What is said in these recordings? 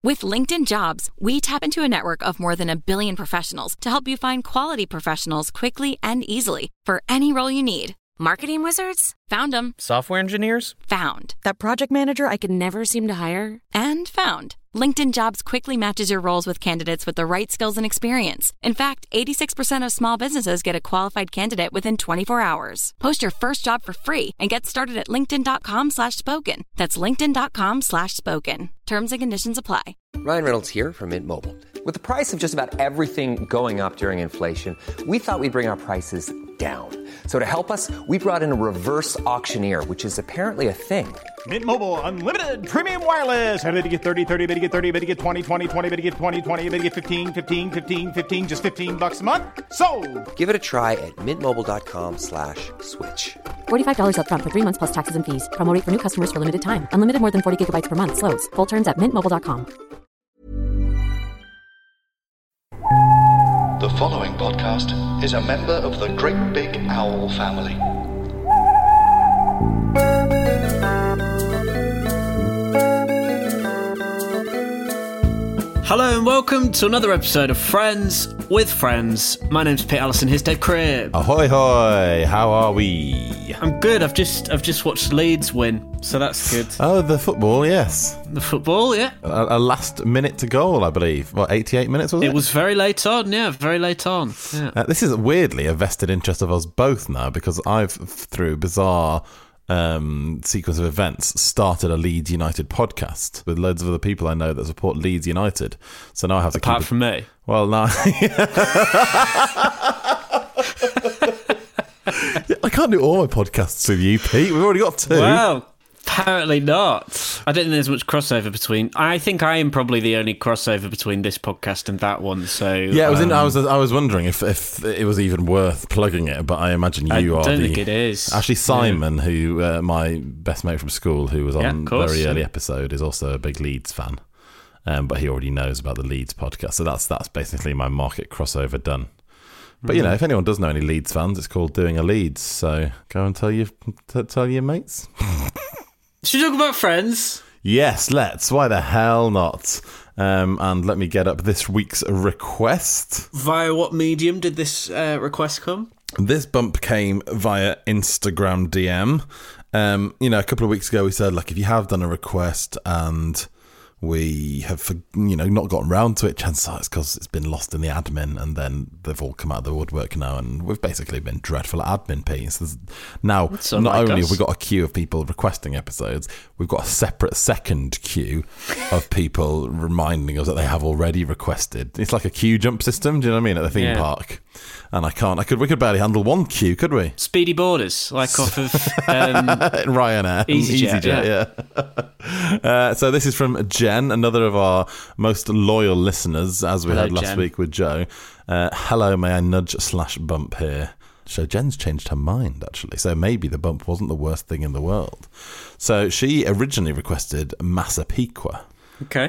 With LinkedIn Jobs, we tap into a network of more than 1 billion professionals to help you find quality professionals quickly and easily for any role you need. Marketing wizards? Found them. Software engineers? Found. That project manager I could never seem to hire? And found. LinkedIn Jobs quickly matches your roles with candidates with the right skills and experience. In fact, 86% of small businesses get a qualified candidate within 24 hours. Post your first job for free and get started at linkedin.com/spoken. That's linkedin.com/spoken. Terms and conditions apply. Ryan Reynolds here from Mint Mobile. With the price of just about everything going up during inflation, we thought we'd bring our prices down. So to help us, we brought in a reverse auctioneer, which is apparently a thing. Mint Mobile Unlimited Premium Wireless. How to get 30, 30, bit to get 30, bit to get 20, 20, 20, bit to get 20, 20, bit to get 15, 15, 15, 15, just $15 a month? Sold! Give it a try at mintmobile.com/switch. $45 up front for 3 months plus taxes and fees. Promo rate for new customers for limited time. Unlimited more than 40 gigabytes per month. Slows full terms at mintmobile.com. The following podcast is a member of the Great Big Owl family. Hello and welcome to another episode of Friends with Friends. My name's Pete Allison, here's Ted Cribb. Ahoy hoy, how are we? I'm good, I've just watched Leeds win, so that's good. Oh, the football, yes. The football, yeah. A last minute to goal, I believe. What, 88 minutes was it? It was very late on, yeah, very late on. Yeah. This is weirdly a vested interest of us both now, because I've, through bizarre sequence of events, started a Leeds United podcast with loads of other people I know that support Leeds United. So now I have to Apart from me? Well, no. I can't do all my podcasts with you, Pete. We've already got 2. Well, apparently not. I don't think there's much crossover between. I think I am probably the only crossover between this podcast and that one. So yeah, I was wondering if it was even worth plugging it, but I imagine you are. I don't think it is. Actually, Simon, who my best mate from school, who was on very early episode, is also a big Leeds fan. But he already knows about the Leeds podcast, so that's basically my market crossover done. But you know, if anyone does know any Leeds fans, it's called Doing a Leeds. So go and tell your mates. Should we talk about Friends? Yes, let's. Why the hell not? And let me get up this week's request. Via what medium did this request come? This bump came via Instagram DM. You know, a couple of weeks ago we said, like, if you have done a request and we have, not gotten round to it, chances are it's because it's been lost in the admin, and then they've all come out of the woodwork now, and we've basically been dreadful at admin piece. Now, not only have we got a queue of people requesting episodes, we've got a separate second queue of people reminding us that they have already requested. It's like a queue jump system, do you know what I mean, at the theme park. And we could barely handle one queue, could we? Speedy Borders, like off of Ryanair. EasyJet, yeah. So this is from Jen, another of our most loyal listeners, as we had last week with Joe. Hello, may I nudge/bump here? So Jen's changed her mind, actually. So maybe the bump wasn't the worst thing in the world. So she originally requested Massapequa. Okay.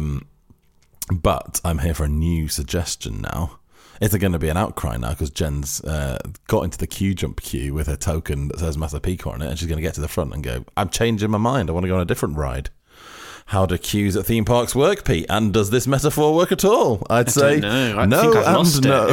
But I'm here for a new suggestion now. Is there going to be an outcry now because Jen's got into the queue jump queue with her token that says Massapequa on it, and she's going to get to the front and go, I'm changing my mind, I want to go on a different ride. How do queues at theme parks work, Pete? And does this metaphor work at all? I'd say no. I no think I've lost and no. It.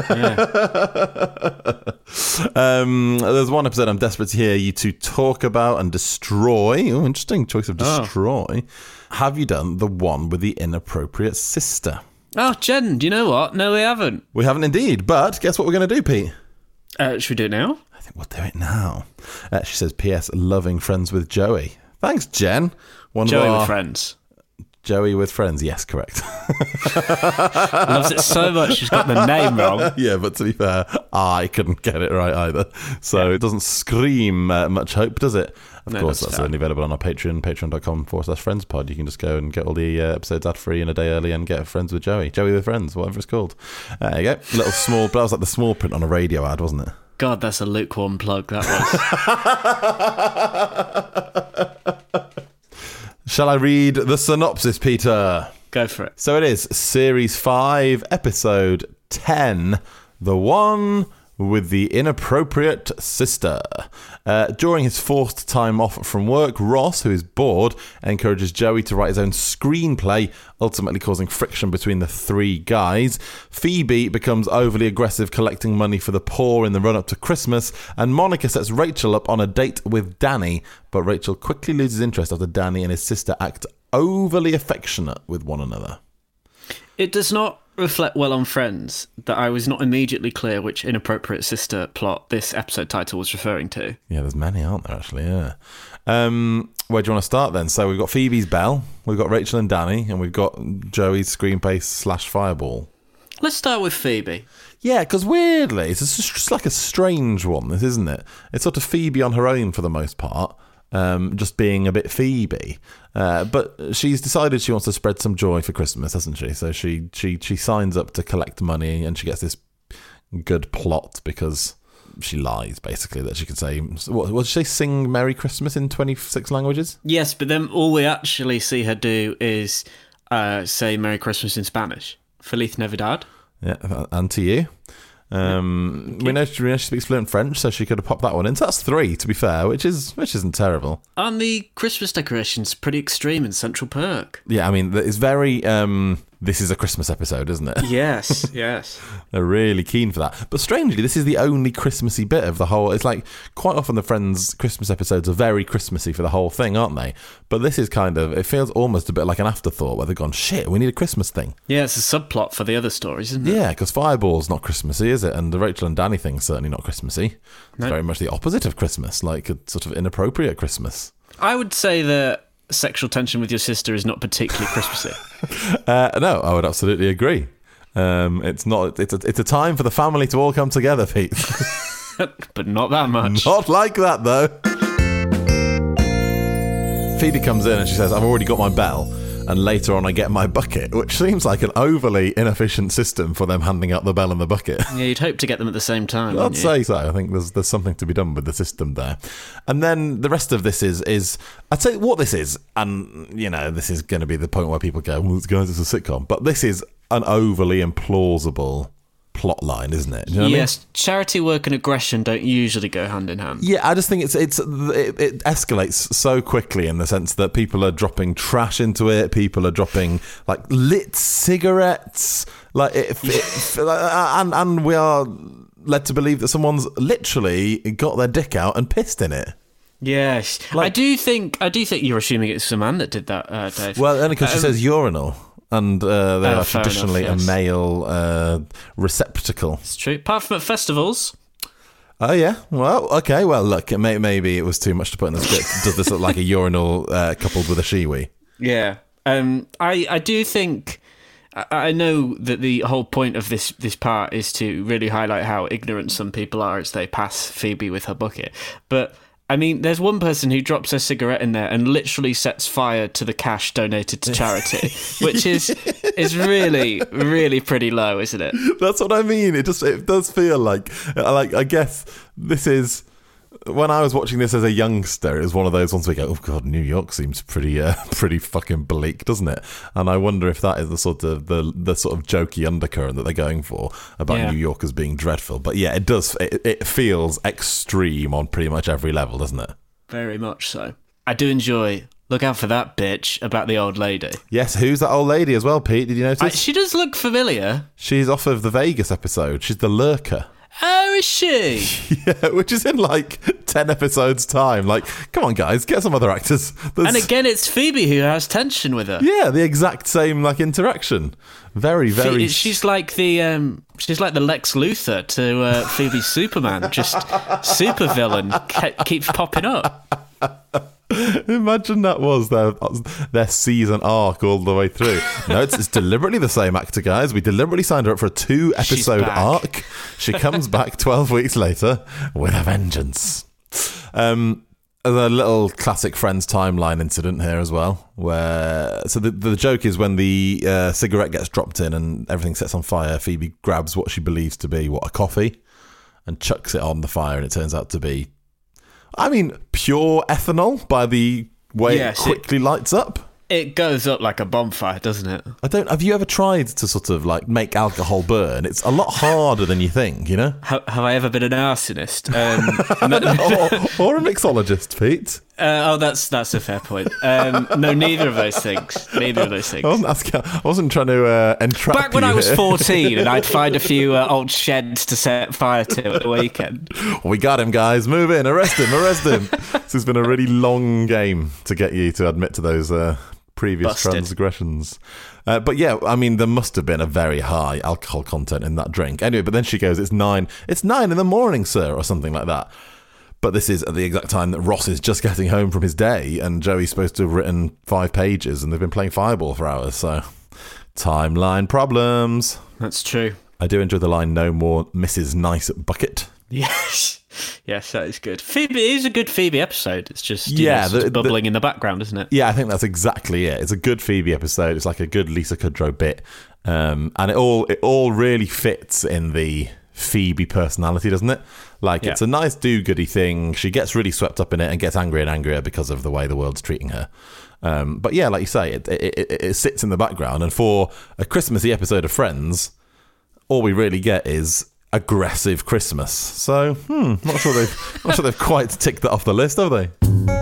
Yeah. There's one episode I'm desperate to hear you two talk about and destroy. Oh, interesting choice of destroy. Have you done the one with the inappropriate sister? Oh, Jen, do you know what? No, we haven't. We haven't indeed, but guess what we're going to do, Pete? Should we do it now? I think we'll do it now. She says, P.S. loving Friends with Joey. Thanks, Jen. Joey with Friends. Joey with Friends, yes, correct. Loves it so much, she's got the name wrong. Yeah, but to be fair, I couldn't get it right either. So it doesn't scream much hope, does it? Of course, that's only available on our Patreon, patreon.com/friendspod. You can just go and get all the episodes ad-free in a day early and get Friends with Joey. Joey with Friends, whatever it's called. There you go. Little small, but that was like the small print on a radio ad, wasn't it? God, that's a lukewarm plug, that was. Shall I read the synopsis, Peter? Go for it. So it is Series 5, Episode 10, The One with the inappropriate sister. During his forced time off from work, Ross, who is bored, encourages Joey to write his own screenplay, ultimately causing friction between the three guys. Phoebe becomes overly aggressive, collecting money for the poor in the run-up to Christmas, and Monica sets Rachel up on a date with Danny, but Rachel quickly loses interest after Danny and his sister act overly affectionate with one another. It does not reflect well on Friends that I was not immediately clear which inappropriate sister plot this episode title was referring to. Yeah, there's many, aren't there, actually, yeah. Where do you want to start then? So we've got Phoebe's Belle, we've got Rachel and Danny, and we've got Joey's screenplay / Fireball. Let's start with Phoebe. Yeah, because weirdly, it's just like a strange one, this, isn't it? It's sort of Phoebe on her own for the most part. Just being a bit Phoebe, but she's decided she wants to spread some joy for Christmas, hasn't she? So she signs up to collect money, and she gets this good plot because she lies, basically, that she can say, what did she say, sing Merry Christmas in 26 languages? Yes, but then all we actually see her do is say Merry Christmas in Spanish. Feliz Navidad. Yeah, and to you. We know she speaks fluent French, so she could have popped that one in. So that's 3, to be fair, which isn't terrible. And the Christmas decorations pretty extreme in Central Perk. Yeah, I mean, it's very this is a Christmas episode, isn't it? Yes, yes. They're really keen for that. But strangely, this is the only Christmassy bit of the whole... It's like, quite often the Friends Christmas episodes are very Christmassy for the whole thing, aren't they? But this is kind of... It feels almost a bit like an afterthought where they've gone, shit, we need a Christmas thing. Yeah, it's a subplot for the other stories, isn't it? Yeah, because Fireball's not Christmassy, is it? And the Rachel and Danny thing's certainly not Christmassy. It's very much the opposite of Christmas, like a sort of inappropriate Christmas. I would say that sexual tension with your sister is not particularly Christmassy. No, I would absolutely agree. It's not. It's a time for the family to all come together, Pete. But not that much. Not like that, though. Phoebe comes in and she says, "I've already got my bell, and later on I get my bucket," which seems like an overly inefficient system for them handing out the bell and the bucket. Yeah, you'd hope to get them at the same time. I'd say so. I think there's something to be done with the system there. And then the rest of this is I'd say what this is, and you know, this is going to be the point where people go, "Well, guys, it's a sitcom," but this is an overly implausible plot line, isn't it? Do you know what I mean? Charity work and aggression don't usually go hand in hand. Yeah, I just think it escalates so quickly in the sense that people are dropping trash into it. People are dropping like lit cigarettes, and we are led to believe that someone's literally got their dick out and pissed in it. Yes, I do think you're assuming it's a man that did that, Dave. Well, only because she says urinal. And they are traditionally a male receptacle. It's true. Apart from at festivals. Oh, yeah. Well, okay. Well, look, maybe it was too much to put in the script. Does this look like a urinal coupled with a shiwi? Yeah. I do think... I know that the whole point of this part is to really highlight how ignorant some people are as they pass Phoebe with her bucket. But... I mean, there's one person who drops a cigarette in there and literally sets fire to the cash donated to charity, which is really, really pretty low, isn't it? That's what I mean. It does feel like I guess this is... When I was watching this as a youngster, it was one of those ones where you go, oh God, New York seems pretty fucking bleak, doesn't it? And I wonder if that is the sort of jokey undercurrent that they're going for about New York as being dreadful. But yeah, it does. It feels extreme on pretty much every level, doesn't it? Very much so. I do enjoy. Look out for that bitch about the old lady. Yes, who's that old lady as well, Pete? Did you notice? She does look familiar. She's off of the Vegas episode. She's the lurker. Oh, is she? Yeah, which is in like 10 episodes' time. Like, come on, guys, get some other actors. And again, it's Phoebe who has tension with her. Yeah, the exact same like interaction. Very, very. She's like the Lex Luthor to Phoebe's Superman. Just super villain keeps popping up. Imagine that was their season arc all the way through. No, it's deliberately the same actor, guys. We deliberately signed her up for a 2-episode arc. She comes back 12 weeks later with a vengeance. There's a little classic Friends timeline incident here as well, where the joke is when the cigarette gets dropped in and everything sets on fire, Phoebe grabs what she believes to be a coffee and chucks it on the fire, and it turns out to be pure ethanol by the way it quickly lights up. It goes up like a bonfire, doesn't it? Have you ever tried to sort of like make alcohol burn? It's a lot harder than you think, you know? Have I ever been an arsonist? Or a mixologist, Pete? That's a fair point. No, neither of those things. I wasn't trying to entrap you. Back when I was 14 and I'd find a few old sheds to set fire to at the weekend. We got him, guys. Move in. Arrest him. This has been a really long game to get you to admit to those previous transgressions. But yeah, I mean, there must have been a very high alcohol content in that drink. Anyway, but then she goes, it's 9 in the morning, sir, or something like that. But this is at the exact time that Ross is just getting home from his day, and Joey's supposed to have written 5 pages, and they've been playing Fireball for hours, so timeline problems. That's true. I do enjoy the line, no more Mrs. Nice Bucket. Yes, that is good. Phoebe, it is a good Phoebe episode. It's just, bubbling in the background, isn't it? Yeah, I think that's exactly it. It's a good Phoebe episode. It's like a good Lisa Kudrow bit. And it all really fits in the Phoebe personality, doesn't it? Like, it's a nice do-goody thing. She gets really swept up in it and gets angrier and angrier because of the way the world's treating her. But yeah, like you say, it sits in the background. And for a Christmassy episode of Friends, all we really get is aggressive Christmas. So, not sure they've quite ticked that off the list, have they?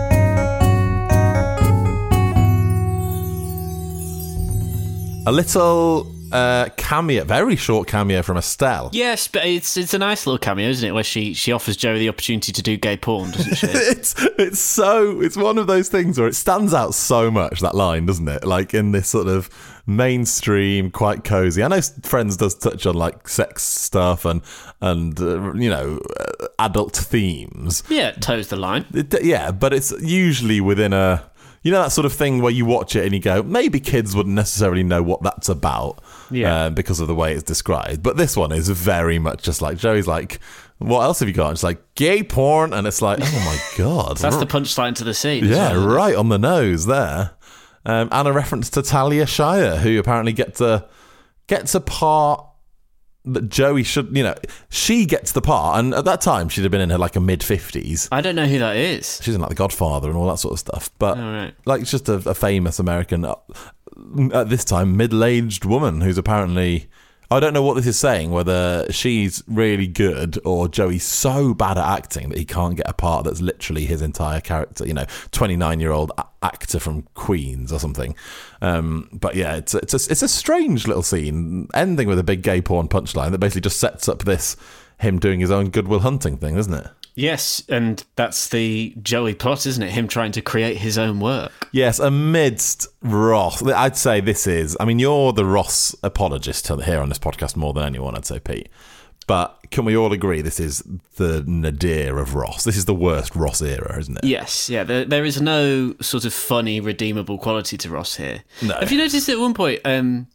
A little cameo, very short cameo from Estelle. Yes, but it's a nice little cameo, isn't it? Where she offers Joey the opportunity to do gay porn, doesn't she? It's one of those things where it stands out so much, that line, doesn't it? Like in this sort of mainstream, quite cozy. I know Friends does touch on like sex stuff and adult themes. Yeah, it toes the line. But it's usually within a. You know that sort of thing where you watch it and you go, maybe kids wouldn't necessarily know what that's about because of the way it's described. But this one is very much just like, Joey's like, what else have you got? It's like, gay porn. And it's like, oh my God. That's the punchline to the scene. Yeah, right on the nose there. And a reference to Talia Shire, who apparently gets a part that Joey should, she gets the part, and at that time she'd have been in her like a mid-50s. I don't know who that is. She's in like The Godfather and all that sort of stuff, but like it's just a famous American, at this time, middle-aged woman who's apparently, I don't know what this is saying, whether she's really good or Joey's so bad at acting that he can't get a part that's literally his entire character, 29-year-old actor from Queens or something. But yeah, it's a strange little scene, ending with a big gay porn punchline that basically just sets up him doing his own Good Will Hunting thing, isn't it? Yes, and that's the Joey plot, isn't it? Him trying to create his own work. Yes, amidst Ross. I'd say you're the Ross apologist here on this podcast more than anyone, I'd say, Pete. But can we all agree this is the nadir of Ross? This is the worst Ross era, isn't it? Yes, yeah. There is no sort of funny, redeemable quality to Ross here. No. Have you noticed at one point...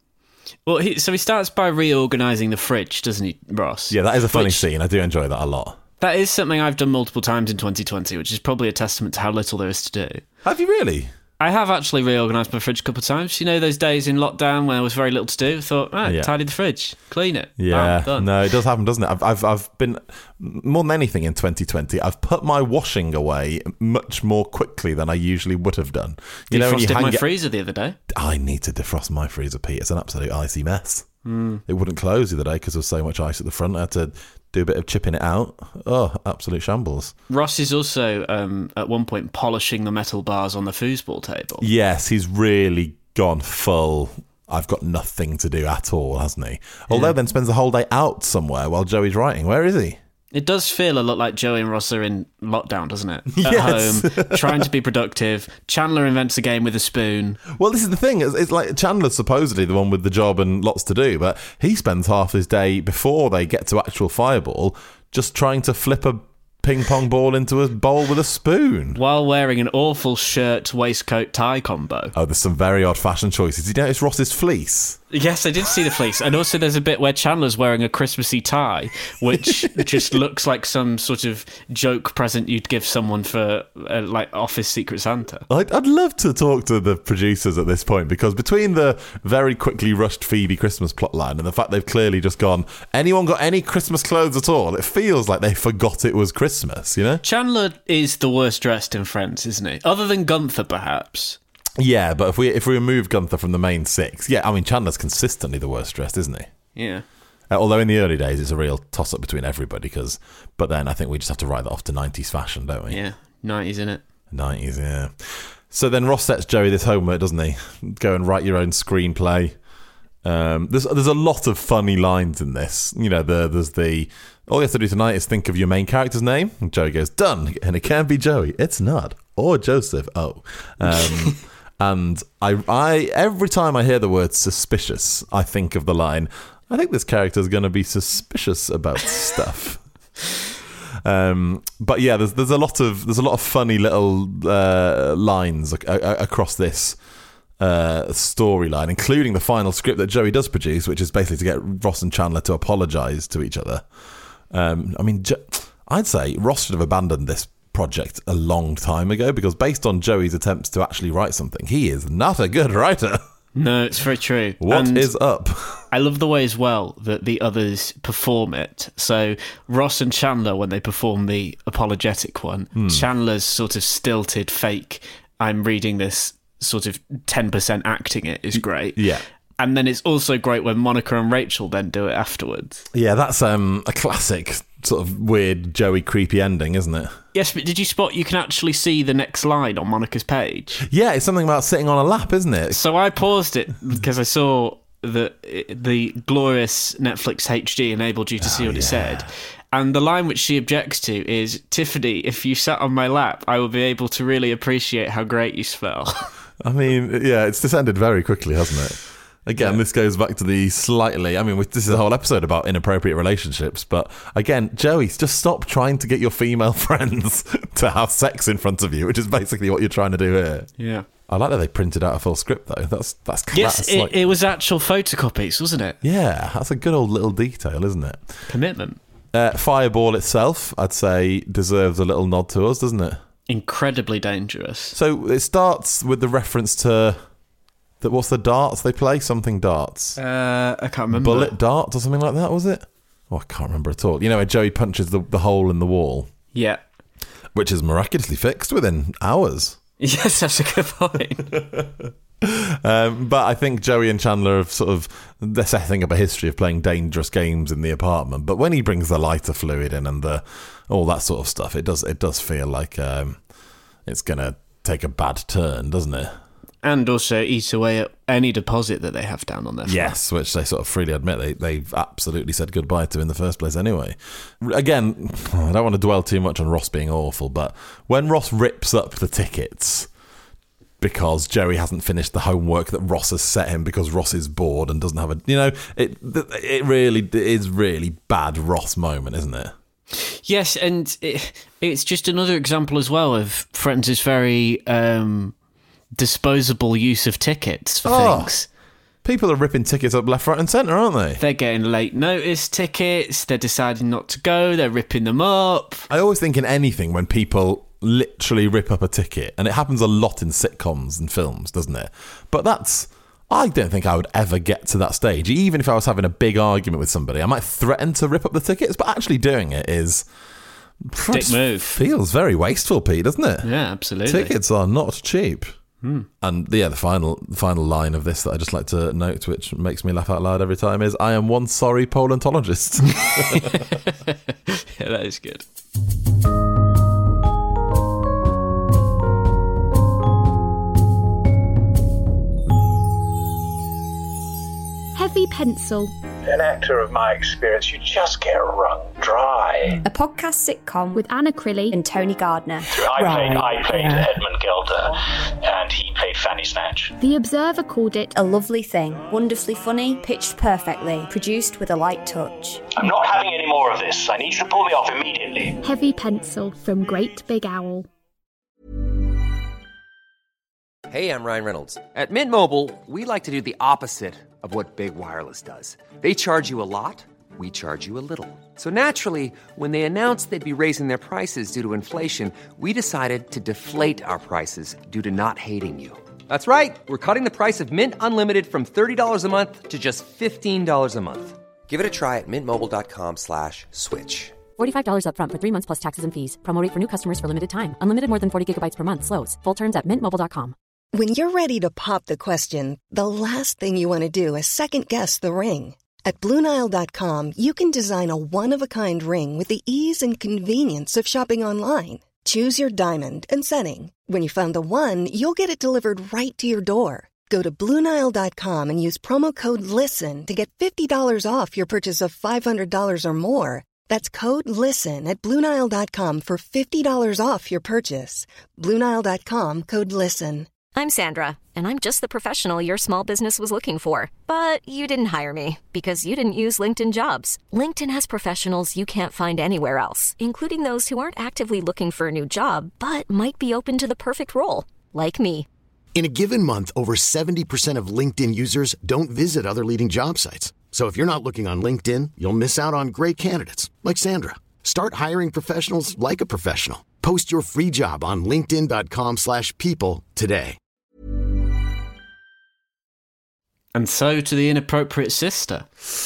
he starts by reorganising the fridge, doesn't he, Ross? Yeah, that is a funny scene. I do enjoy that a lot. That is something I've done multiple times in 2020, which is probably a testament to how little there is to do. Have you really? I have actually reorganised my fridge a couple of times. Those days in lockdown when there was very little to do, I thought, tidy the fridge, clean it. Yeah, done. No, it does happen, doesn't it? I've been, more than anything in 2020, I've put my washing away much more quickly than I usually would have done. Defrosted my freezer the other day. I need to defrost my freezer, Pete. It's an absolute icy mess. It wouldn't close the other day because there was so much ice at the front. I had to do a bit of chipping it out. Oh, absolute shambles. Ross is also, at one point, polishing the metal bars on the foosball table. Yes, he's really gone full, I've got nothing to do at all, hasn't he? Although then spends the whole day out somewhere while Joey's writing. Where is he? It does feel a lot like Joey and Ross are in lockdown, doesn't it? Yes. At home, trying to be productive. Chandler invents a game with a spoon. Well, this is the thing. It's like Chandler's supposedly the one with the job and lots to do, but he spends half his day before they get to actual Fireball just trying to flip a ping pong ball into a bowl with a spoon. While wearing an awful shirt, waistcoat, tie combo. Oh, there's some very odd fashion choices. Did you notice Ross's fleece? Yes, I did see the fleece. And also there's a bit where Chandler's wearing a Christmassy tie, which just looks like some sort of joke present you'd give someone for, Office Secret Santa. I'd love to talk to the producers at this point, because between the very quickly rushed Phoebe Christmas plotline and the fact they've clearly just gone, anyone got any Christmas clothes at all? It feels like they forgot it was Christmas, Chandler is the worst dressed in Friends, isn't he? Other than Gunther, perhaps. Yeah, but if we remove Gunther from the main 6, yeah, I mean, Chandler's consistently the worst dressed, isn't he? Yeah. Although in the early days, it's a real toss-up between everybody, but then I think we just have to write that off to 90s fashion, don't we? Yeah, 90s, innit? 90s, yeah. So then Ross sets Joey this homework, doesn't he? Go and write your own screenplay. There's a lot of funny lines in this. You know, there's all you have to do tonight is think of your main character's name. And Joey goes, done. And it can't be Joey. It's not. Or Joseph. Oh. And I every time I hear the word suspicious, I think of the line, I think this character's going to be suspicious about stuff. But yeah, there's a lot of funny little lines across this storyline, including the final script that Joey does produce, which is basically to get Ross and Chandler to apologise to each other. I mean, I'd say Ross should have abandoned this project a long time ago, because based on Joey's attempts to actually write something, he is not a good writer. No, it's very true. What is up? I love the way as well that the others perform it. So Ross and Chandler, when they perform the apologetic one, Chandler's sort of stilted fake, I'm reading this sort of 10% acting it is great. Yeah. And then it's also great when Monica and Rachel then do it afterwards. Yeah, that's a classic sort of weird Joey creepy ending, isn't it? Yes, but did you spot you can actually see the next line on Monica's page? Yeah, it's something about sitting on a lap, isn't it? So I paused it because I saw that the glorious Netflix HD enabled you to see what it said. And the line which she objects to is, Tiffany, if you sat on my lap, I will be able to really appreciate how great you smell. I mean, yeah, it's descended very quickly, hasn't it? Again, This goes back to the slightly... I mean, this is a whole episode about inappropriate relationships, but again, Joey, just stop trying to get your female friends to have sex in front of you, which is basically what you're trying to do here. Yeah. I like that they printed out a full script, though. That's Yes, it was actual photocopies, wasn't it? Yeah, that's a good old little detail, isn't it? Commitment. Fireball itself, I'd say, deserves a little nod to us, doesn't it? Incredibly dangerous. So it starts with the reference to... What's the darts they play? Something darts. I can't remember. Bullet darts or something like that, was it? Oh, I can't remember at all. You know, where Joey punches the hole in the wall? Yeah. Which is miraculously fixed within hours. Yes, that's a good point. But I think Joey and Chandler have they're setting up a history of playing dangerous games in the apartment. But when he brings the lighter fluid in and all that sort of stuff, it does feel like it's going to take a bad turn, doesn't it? And also eat away at any deposit that they have down on their flat. Yes, which they sort of freely admit they've absolutely said goodbye to in the first place anyway. Again, I don't want to dwell too much on Ross being awful, but when Ross rips up the tickets because Joey hasn't finished the homework that Ross has set him because Ross is bored and doesn't have it really is really bad Ross moment, isn't it? Yes, and it's just another example as well of Friends' very... disposable use of tickets for things. People are ripping tickets up left, right and centre, aren't they? They're getting late notice tickets, they're deciding not to go, they're ripping them up. I always think in anything when people literally rip up a ticket, and it happens a lot in sitcoms and films, doesn't it? But I don't think I would ever get to that stage. Even if I was having a big argument with somebody, I might threaten to rip up the tickets, but actually doing it is... Dick move. Feels very wasteful, Pete, doesn't it? Yeah, absolutely. Tickets are not cheap. And yeah, the final line of this that I just like to note, which makes me laugh out loud every time, is I am one sorry paleontologist. Yeah, that is good. Heavy Pencil. An actor of my experience, you just get wrung dry. A podcast sitcom with Anna Crilly and Tony Gardner. I played Edmund Gilder, and he played Fanny Snatch. The Observer called it a lovely thing, wonderfully funny, pitched perfectly, produced with a light touch. I'm not having any more of this. I need you to pull me off immediately. Heavy Pencil from Great Big Owl. Hey, I'm Ryan Reynolds. At Mint Mobile, we like to do the opposite of what Big Wireless does. They charge you a lot, we charge you a little. So naturally, when they announced they'd be raising their prices due to inflation, we decided to deflate our prices due to not hating you. That's right. We're cutting the price of Mint Unlimited from $30 a month to just $15 a month. Give it a try at mintmobile.com/switch. $45 up front for 3 months plus taxes and fees. Promo rate for new customers for limited time. Unlimited more than 40 gigabytes per month slows. Full terms at mintmobile.com. When you're ready to pop the question, the last thing you want to do is second-guess the ring. At BlueNile.com, you can design a one-of-a-kind ring with the ease and convenience of shopping online. Choose your diamond and setting. When you find the one, you'll get it delivered right to your door. Go to BlueNile.com and use promo code LISTEN to get $50 off your purchase of $500 or more. That's code LISTEN at BlueNile.com for $50 off your purchase. BlueNile.com, code LISTEN. I'm Sandra, and I'm just the professional your small business was looking for. But you didn't hire me because you didn't use LinkedIn Jobs. LinkedIn has professionals you can't find anywhere else, including those who aren't actively looking for a new job, but might be open to the perfect role, like me. In a given month, over 70% of LinkedIn users don't visit other leading job sites. So if you're not looking on LinkedIn, you'll miss out on great candidates, like Sandra. Start hiring professionals like a professional. Post your free job on linkedin.com/people today. And so to the inappropriate sister.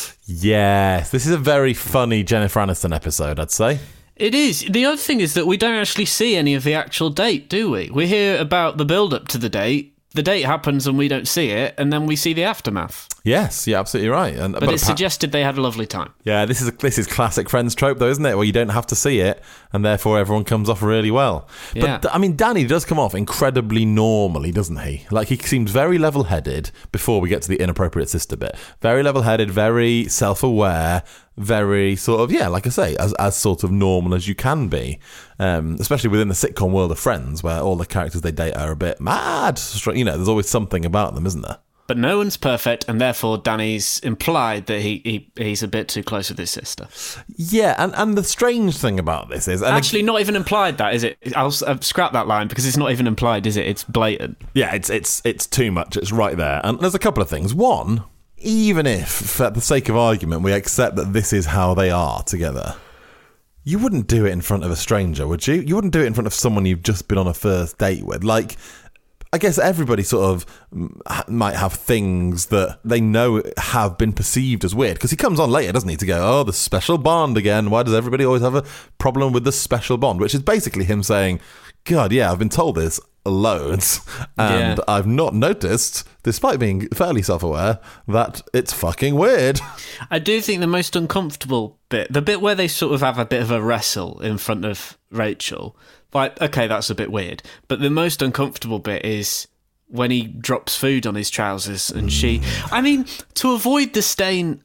Yes, this is a very funny Jennifer Aniston episode, I'd say. It is. The other thing is that we don't actually see any of the actual date, do we? We hear about the build-up to the date. The date happens and we don't see it, and then we see the aftermath. Yes, you're absolutely right. But it suggested they had a lovely time. Yeah, this is classic Friends trope, though, isn't it? Where you don't have to see it, and therefore everyone comes off really well. Yeah. But, I mean, Danny does come off incredibly normally, doesn't he? Like, he seems very level-headed before we get to the inappropriate sister bit. Very level-headed, very self-aware, very sort of, yeah, like I say, as sort of normal as you can be. Especially within the sitcom world of Friends, where all the characters they date are a bit mad. You know, there's always something about them, isn't there? But no one's perfect, and therefore Danny's implied that he's a bit too close with his sister. Yeah, and the strange thing about this is... Actually, not even implied that, is it? I'll scrap that line, because it's not even implied, is it? It's blatant. Yeah, it's too much. It's right there. And there's a couple of things. One, even if, for the sake of argument, we accept that this is how they are together, you wouldn't do it in front of a stranger, would you? You wouldn't do it in front of someone you've just been on a first date with. Like... I guess everybody sort of might have things that they know have been perceived as weird. Because he comes on later, doesn't he, to go, oh, the special bond again. Why does everybody always have a problem with the special bond? Which is basically him saying, God, yeah, I've been told this loads. And I've not noticed, despite being fairly self-aware, that it's fucking weird. I do think the most uncomfortable bit, the bit where they sort of have a bit of a wrestle in front of Rachel... Like, okay, that's a bit weird. But the most uncomfortable bit is when he drops food on his trousers and she... I mean, to avoid the stain,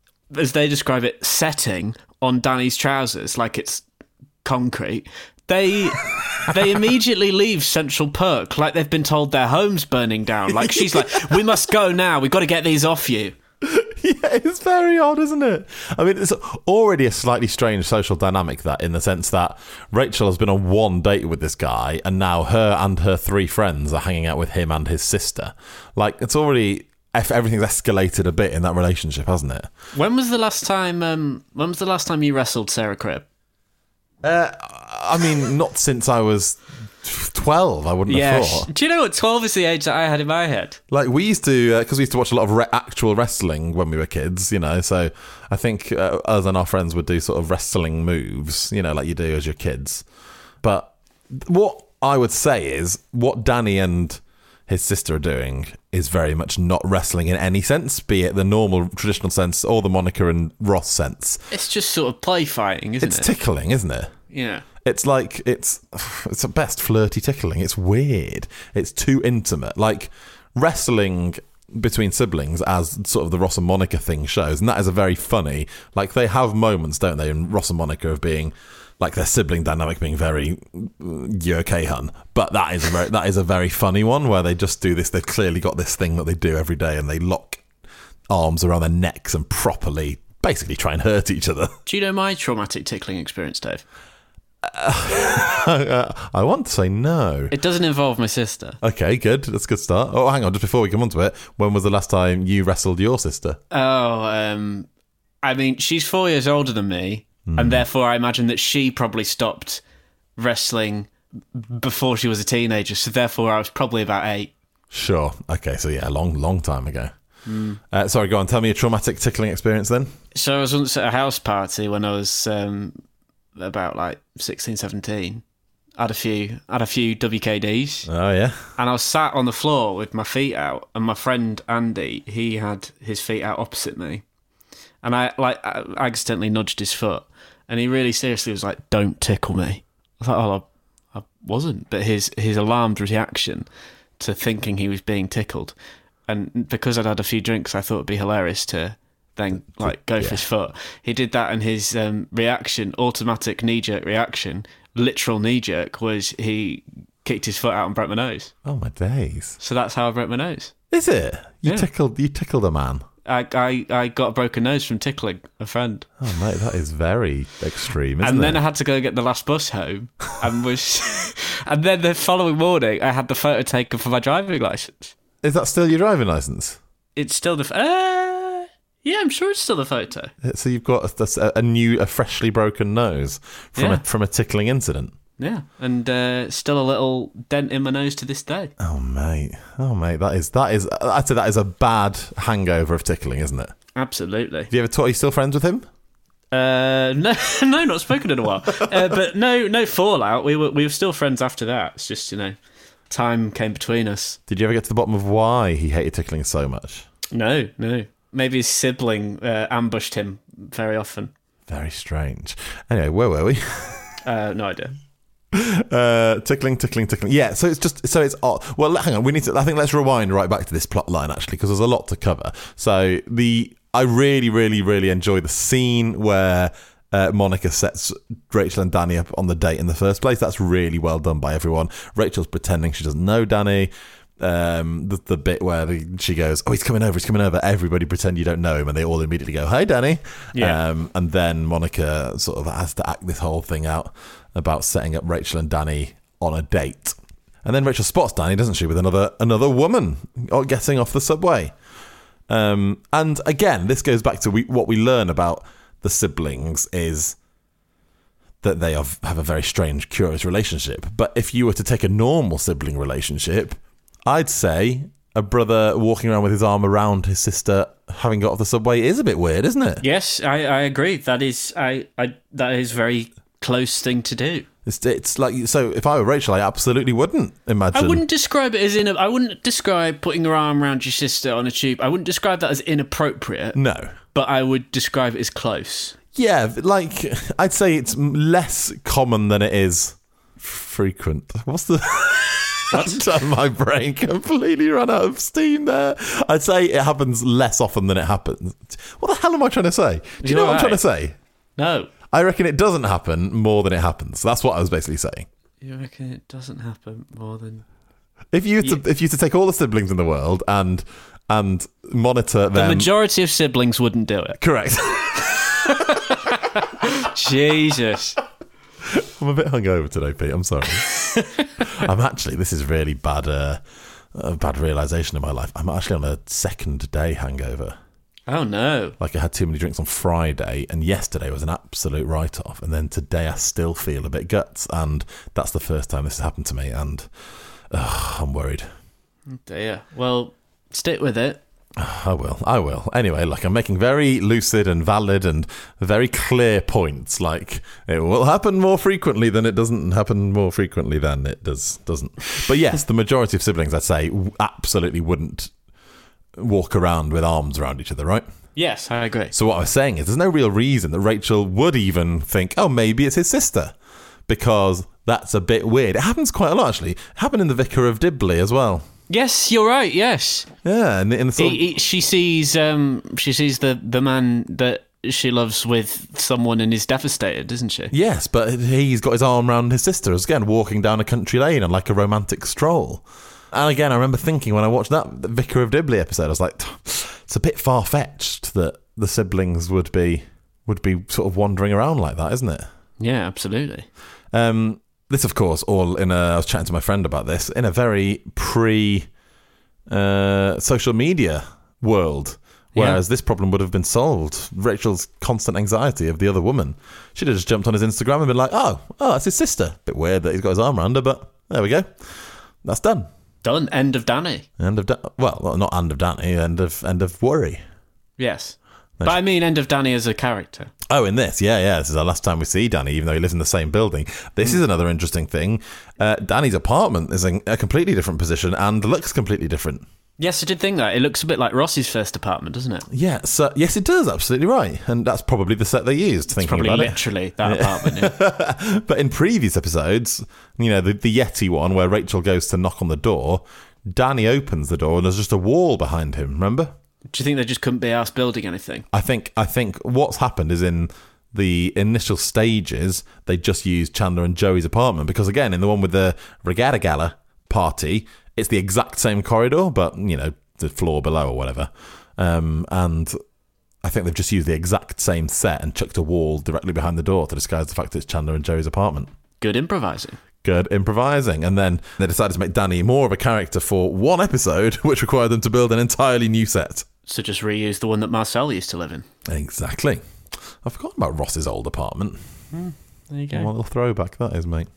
as they describe it, setting on Danny's trousers, like it's concrete, they immediately leave Central Perk like they've been told their home's burning down. Like, she's like, we must go now. We've got to get these off you. Yeah, it's very odd, isn't it? I mean, it's already a slightly strange social dynamic, that, in the sense that Rachel has been on one date with this guy, and now her and her three friends are hanging out with him and his sister. Like, it's already... Everything's escalated a bit in that relationship, hasn't it? When was the last time you wrestled Sarah Cribb? I mean, not since I was 12, I wouldn't have thought. Do you know what? 12 is the age that I had in my head. Like, we used to, because we used to watch a lot of actual wrestling when we were kids, you know, so I think us and our friends would do sort of wrestling moves, you know, like you do as your kids. But what I would say is, what Danny and his sister are doing is very much not wrestling in any sense, be it the normal traditional sense or the Monica and Ross sense. It's just sort of play fighting, isn't it? It's tickling, isn't it? Yeah. It's like, it's at best flirty tickling. It's weird. It's too intimate. Like, wrestling between siblings, as sort of the Ross and Monica thing shows, and that is a very funny, like, they have moments, don't they, in Ross and Monica of being, like, their sibling dynamic being very, you okay, hun? But that is a very funny one, where they just do this, they've clearly got this thing that they do every day, and they lock arms around their necks and properly, basically try and hurt each other. Do you know my traumatic tickling experience, Dave? I want to say no. It doesn't involve my sister. Okay, good. That's a good start. Oh, hang on, just before we come on to it, when was the last time you wrestled your sister? Oh, I mean, she's 4 years older than me, and therefore I imagine that she probably stopped wrestling before she was a teenager, so therefore I was probably about 8. Sure. Okay, so yeah, a long time ago. Sorry, go on. Tell me a traumatic tickling experience then. So I was once at a house party when I was... about like 16, 17, had a few WKDs. Oh, yeah. And I was sat on the floor with my feet out, and my friend Andy, he had his feet out opposite me. And I accidentally nudged his foot, and he really seriously was like, "Don't tickle me." I thought, I wasn't. But his alarmed reaction to thinking he was being tickled, and because I'd had a few drinks, I thought it'd be hilarious to then go for his foot. He did that, and his reaction, automatic knee-jerk reaction, literal knee-jerk, was he kicked his foot out and broke my nose. Oh, my days. So that's how I broke my nose. Is it? You Yeah. tickled a man. I got a broken nose from tickling a friend. Oh, mate, that is very extreme, isn't it? And then I had to go get the last bus home, and and then the following morning, I had the photo taken for my driving licence. Is that still your driving licence? It's still yeah, I'm sure it's still the photo. So you've got a freshly broken nose from a tickling incident. Yeah, and still a little dent in my nose to this day. Oh mate, that is. I'd say that is a bad hangover of tickling, isn't it? Absolutely. Have you ever are you still friends with him? No, not spoken in a while. But no fallout. We were still friends after that. It's just time came between us. Did you ever get to the bottom of why he hated tickling so much? No. Maybe his sibling ambushed him very often. Very strange. Anyway, where were we? No idea. Tickling. Yeah, so it's odd. Well, hang on. I think let's rewind right back to this plot line actually, because there's a lot to cover. So I really, really, really enjoy the scene where Monica sets Rachel and Danny up on the date in the first place. That's really well done by everyone. Rachel's pretending she doesn't know Danny. The bit where she goes, "Oh, he's coming over. Everybody pretend you don't know him," and they all immediately go, "Hi, Danny." Yeah. And then Monica sort of has to act this whole thing out about setting up Rachel and Danny on a date. And then Rachel spots Danny, doesn't she, with another woman getting off the subway. And again, this goes back to what we learn about the siblings is that they have a very strange, curious relationship. But if you were to take a normal sibling relationship, I'd say a brother walking around with his arm around his sister having got off the subway is a bit weird, isn't it? Yes, I agree. That is that is very close thing to do. It's like, so if I were Rachel, I absolutely wouldn't imagine. I wouldn't describe it as I wouldn't describe putting your arm around your sister on a tube. I wouldn't describe that as inappropriate. No. But I would describe it as close. Yeah, like, I'd say it's less common than it is frequent. What's the... What? My brain completely ran out of steam there. I'd say it happens less often than it happens. What the hell am I trying to say? Do you know what I'm trying to say? No. I reckon it doesn't happen more than it happens. That's what I was basically saying. You reckon it doesn't happen more than... If you were to take all the siblings in the world and monitor them... The majority of siblings wouldn't do it. Correct. Jesus. I'm a bit hungover today, Pete. I'm sorry. This is really bad, a bad realisation in my life. I'm actually on a second day hangover. Oh, no. Like, I had too many drinks on Friday, and yesterday was an absolute write-off, and then today I still feel a bit guts, and that's the first time this has happened to me, and I'm worried. Oh dear. Well, stick with it. I will. Anyway, look, I'm making very lucid and valid and very clear points. Like, it will happen more frequently than it doesn't happen more frequently than it doesn't. But yes, the majority of siblings, I'd say, absolutely wouldn't walk around with arms around each other, right? Yes, I agree. So what I was saying is there's no real reason that Rachel would even think, oh, maybe it's his sister, because that's a bit weird. It happens quite a lot, actually. It happened in The Vicar of Dibley as well. Yes, you're right. Yes. Yeah, and in the sort of... she sees the man that she loves with someone and is devastated, isn't she? Yes, but he's got his arm around his sister again, walking down a country lane on like a romantic stroll. And again, I remember thinking when I watched that Vicar of Dibley episode, I was like, it's a bit far fetched that the siblings would be sort of wandering around like that, isn't it? Yeah, absolutely. This, of course, all I was chatting to my friend about this, in a very social media world, whereas this problem would have been solved. Rachel's constant anxiety of the other woman. She'd have just jumped on his Instagram and been like, oh, that's his sister. Bit weird that he's got his arm around her, but there we go. That's done. Done. End of Danny. Well, not end of Danny, end of worry. Yes. But I mean end of Danny as a character. Oh, in this, yeah. This is the last time we see Danny, even though he lives in the same building. This is another interesting thing. Danny's apartment is in a completely different position and looks completely different. Yes, I did think that. It looks a bit like Ross's first apartment, doesn't it? Yeah, so yes, it does. Absolutely right, and that's probably the set they used. Thinking probably about literally that apartment. Yeah. But in previous episodes, the Yeti one where Rachel goes to knock on the door, Danny opens the door and there's just a wall behind him. Remember? Do you think they just couldn't be arsed building anything? I think what's happened is in the initial stages they just used Chandler and Joey's apartment because again in the one with the Regatta Gala party. It's the exact same corridor, but, the floor below or whatever. And I think they've just used the exact same set and chucked a wall directly behind the door to disguise the fact that it's Chandler and Joey's apartment. Good improvising. And then they decided to make Danny more of a character for one episode, which required them to build an entirely new set. So just reuse the one that Marcel used to live in. Exactly. I've forgotten about Ross's old apartment. There you go. What a little throwback that is, mate.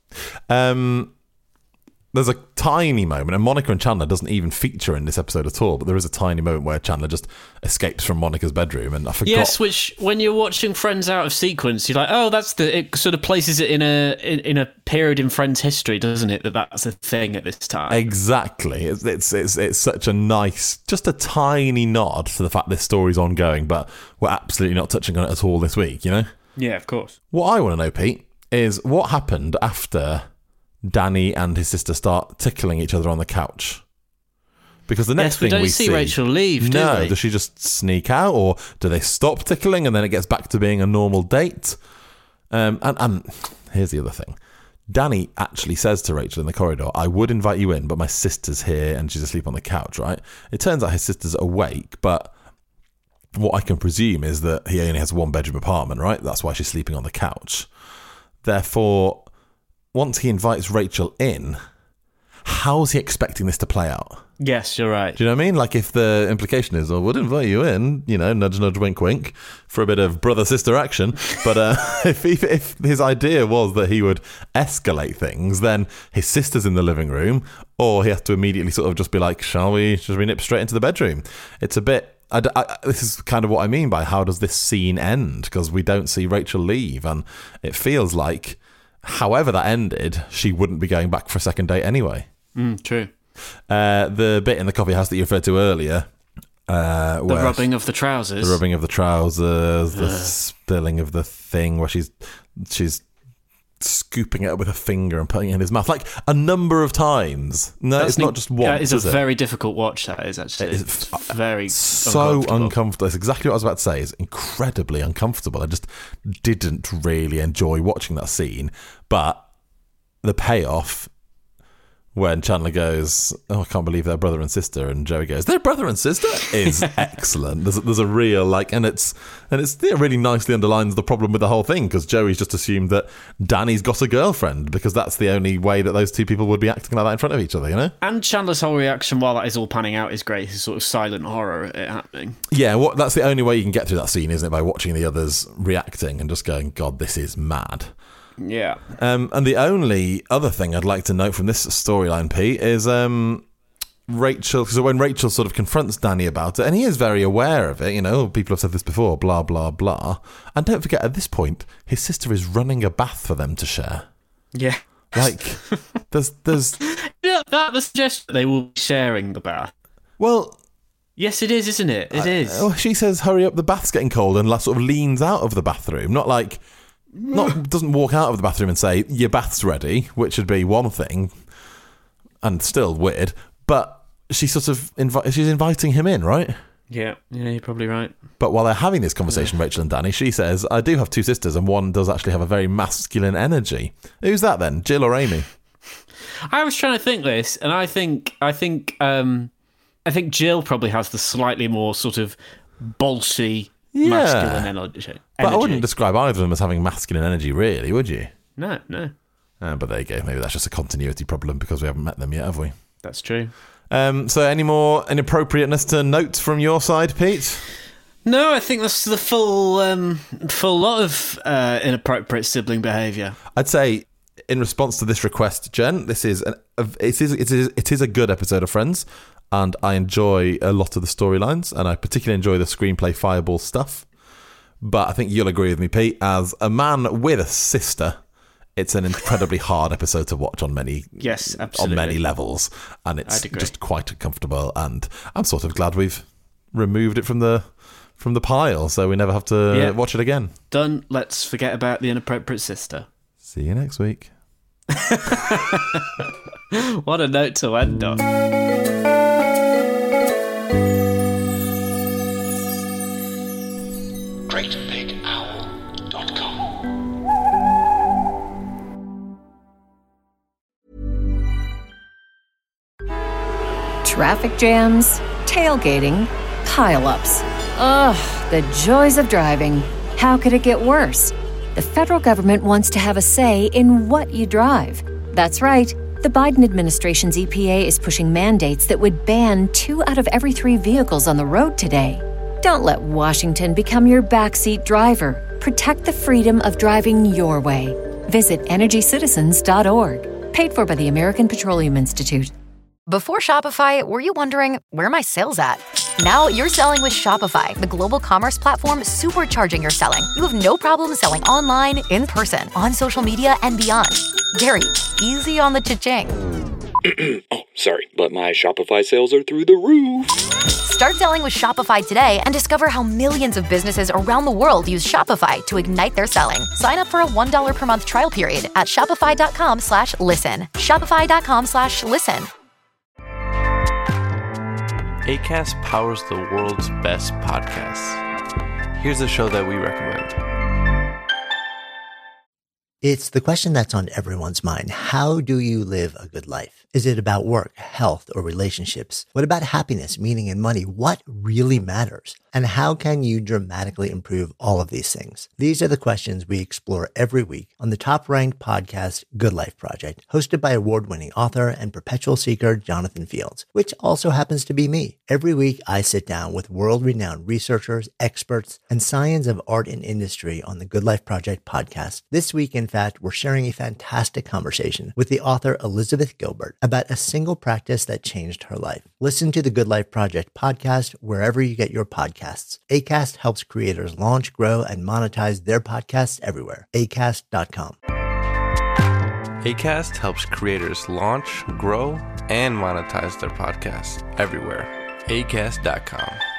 There's a tiny moment, and Monica and Chandler doesn't even feature in this episode at all, but there is a tiny moment where Chandler just escapes from Monica's bedroom, and I forgot... Yes, which, when you're watching Friends out of sequence, you're like, oh, it sort of places it in a period in Friends history, doesn't it, that's a thing at this time? Exactly. It's such a nice, just a tiny nod to the fact this story's ongoing, but we're absolutely not touching on it at all this week, Yeah, of course. What I want to know, Pete, is what happened after Danny and his sister start tickling each other on the couch. Because the next thing we see Rachel leave, do we? Does she just sneak out, or do they stop tickling and then it gets back to being a normal date? And here's the other thing. Danny actually says to Rachel in the corridor, I would invite you in, but my sister's here and she's asleep on the couch, right? It turns out his sister's awake, but what I can presume is that he only has a one-bedroom apartment, right? That's why she's sleeping on the couch. Therefore, once he invites Rachel in, how's he expecting this to play out? Yes, you're right. Do you know what I mean? Like if the implication is, I would invite you in, nudge, nudge, wink, wink, for a bit of brother-sister action. But if his idea was that he would escalate things, then his sister's in the living room, or he has to immediately sort of just be like, shall we nip straight into the bedroom? It's a bit... this is kind of what I mean by how does this scene end? Because we don't see Rachel leave, and it feels like however that ended, she wouldn't be going back for a second date anyway. True. The bit in the coffee house that you referred to earlier. The rubbing of the trousers. The rubbing of the trousers, the spilling of the thing where she's scooping it up with a finger and putting it in his mouth, like a number of times. No, it's not just once. That is a very difficult watch, that is, actually. It's very so uncomfortable. That's exactly what I was about to say. It's incredibly uncomfortable. I just didn't really enjoy watching that scene. But the payoff, when Chandler goes, oh, I can't believe they're brother and sister, and Joey goes, they're brother and sister, is excellent. There's a real, and it's really nicely underlines the problem with the whole thing, because Joey's just assumed that Danny's got a girlfriend, because that's the only way that those two people would be acting like that in front of each other, And Chandler's whole reaction while that is all panning out is great. His sort of silent horror at it happening. Yeah, that's the only way you can get through that scene, isn't it? By watching the others reacting and just going, God, this is mad. Yeah. And the only other thing I'd like to note from this storyline, Pete, is Rachel. So when Rachel sort of confronts Danny about it, and he is very aware of it, people have said this before, blah, blah, blah. And don't forget, at this point, his sister is running a bath for them to share. Yeah. Like, there's... Yeah, the suggestion they will be sharing the bath. Well... Yes, it is, isn't it? It is. She says, hurry up, the bath's getting cold, and sort of leans out of the bathroom. Doesn't walk out of the bathroom and say, your bath's ready, which would be one thing, and still weird, but she sort of she's inviting him in, right? Yeah, you're probably right. But while they're having this conversation, Rachel and Danny, she says, I do have two sisters, and one does actually have a very masculine energy. Who's that then, Jill or Amy? I was trying to think this, and I think Jill probably has the slightly more sort of bolshy, masculine energy. But I wouldn't describe either of them as having masculine energy, really, would you? No. But there you go. Maybe that's just a continuity problem because we haven't met them yet, have we? That's true. So any more inappropriateness to note from your side, Pete? No, I think that's the full lot of inappropriate sibling behaviour. I'd say, in response to this request, Jen, it is a good episode of Friends, and I enjoy a lot of the storylines, and I particularly enjoy the screenplay fireball stuff. But I think you'll agree with me, Pete, as a man with a sister, it's an incredibly hard episode to watch on many levels, and it's just quite uncomfortable. And I'm sort of glad we've removed it from the pile, so we never have to watch it again. Done. Let's forget about the inappropriate sister. See you next week. What a note to end on. Traffic jams, tailgating, pile-ups. Ugh, the joys of driving. How could it get worse? The federal government wants to have a say in what you drive. That's right. The Biden administration's EPA is pushing mandates that would ban 2 out of every 3 vehicles on the road today. Don't let Washington become your backseat driver. Protect the freedom of driving your way. Visit EnergyCitizens.org. Paid for by the American Petroleum Institute. Before Shopify, were you wondering, where are my sales at? Now you're selling with Shopify, the global commerce platform supercharging your selling. You have no problem selling online, in person, on social media, and beyond. Gary, easy on the cha-ching. Oh, sorry, but my Shopify sales are through the roof. Start selling with Shopify today and discover how millions of businesses around the world use Shopify to ignite their selling. Sign up for a $1 per month trial period at shopify.com/listen. Shopify.com/listen. Acast powers the world's best podcasts. Here's a show that we recommend. It's the question that's on everyone's mind. How do you live a good life? Is it about work, health, or relationships? What about happiness, meaning, and money? What really matters? And how can you dramatically improve all of these things? These are the questions we explore every week on the top-ranked podcast, Good Life Project, hosted by award-winning author and perpetual seeker Jonathan Fields, which also happens to be me. Every week, I sit down with world-renowned researchers, experts, and science of art and industry on the Good Life Project podcast. This week, in fact, we're sharing a fantastic conversation with the author Elizabeth Gilbert about a single practice that changed her life. Listen to the Good Life Project podcast wherever you get your podcasts. Acast helps creators launch, grow, and monetize their podcasts everywhere. Acast.com. Acast helps creators launch, grow, and monetize their podcasts everywhere. Acast.com.